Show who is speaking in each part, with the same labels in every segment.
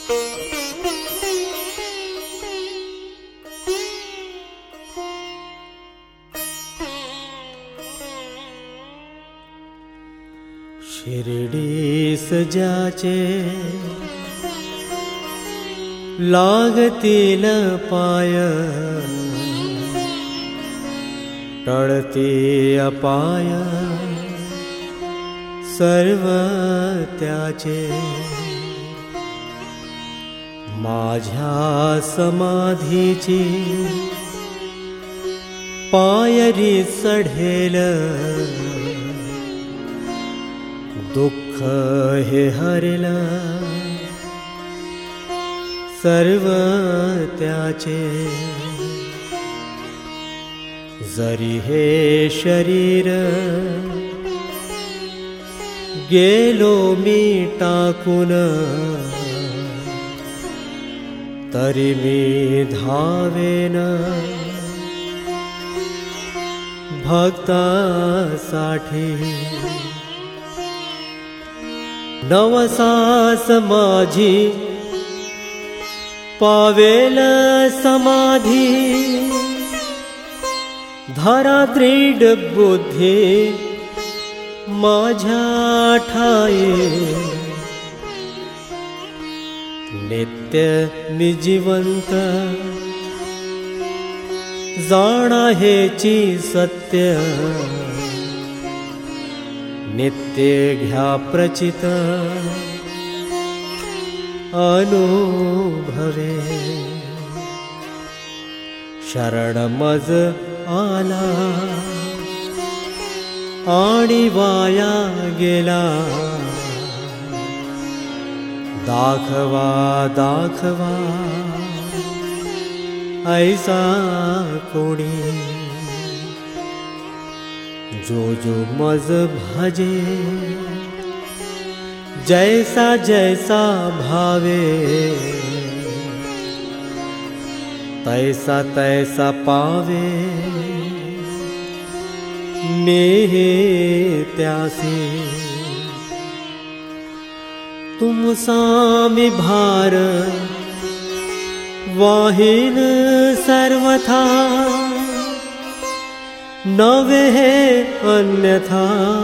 Speaker 1: शिर्डीस ज्याचे लागतील पाय, टळते अपाय सर्व त्याचे। माझ्या समाधीची पायरी चढेल, दुःख हे हरेल सर्व त्याचे। जरी हे शरीर गेलो मी टाकून, तरी मी धावेन भक्तासाठी। नवसास माझी पावेल समाधी, धरा दृढ बुद्धी माझ्या ठाई। नित्य निजीवंत जाणा हेची सत्य, नित्य घ्या प्रचित अनुभवे। शरण मज आला आणि वाया गेला, दाखवा दाखवा ऐसा कोणी। जो जो मज भाजे जैसा जैसा भावे, तैसा तैसा पावे नेहे त्यासे। तुम सामी भार वाहिन सर्वथा, नवे है अन्यथा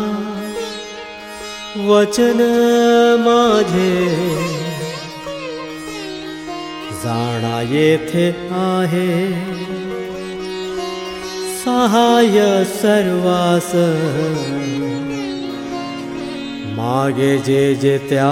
Speaker 1: वचन माझे। जाणा येथे आहे सहाय सर्वास, मागे जे जे त्या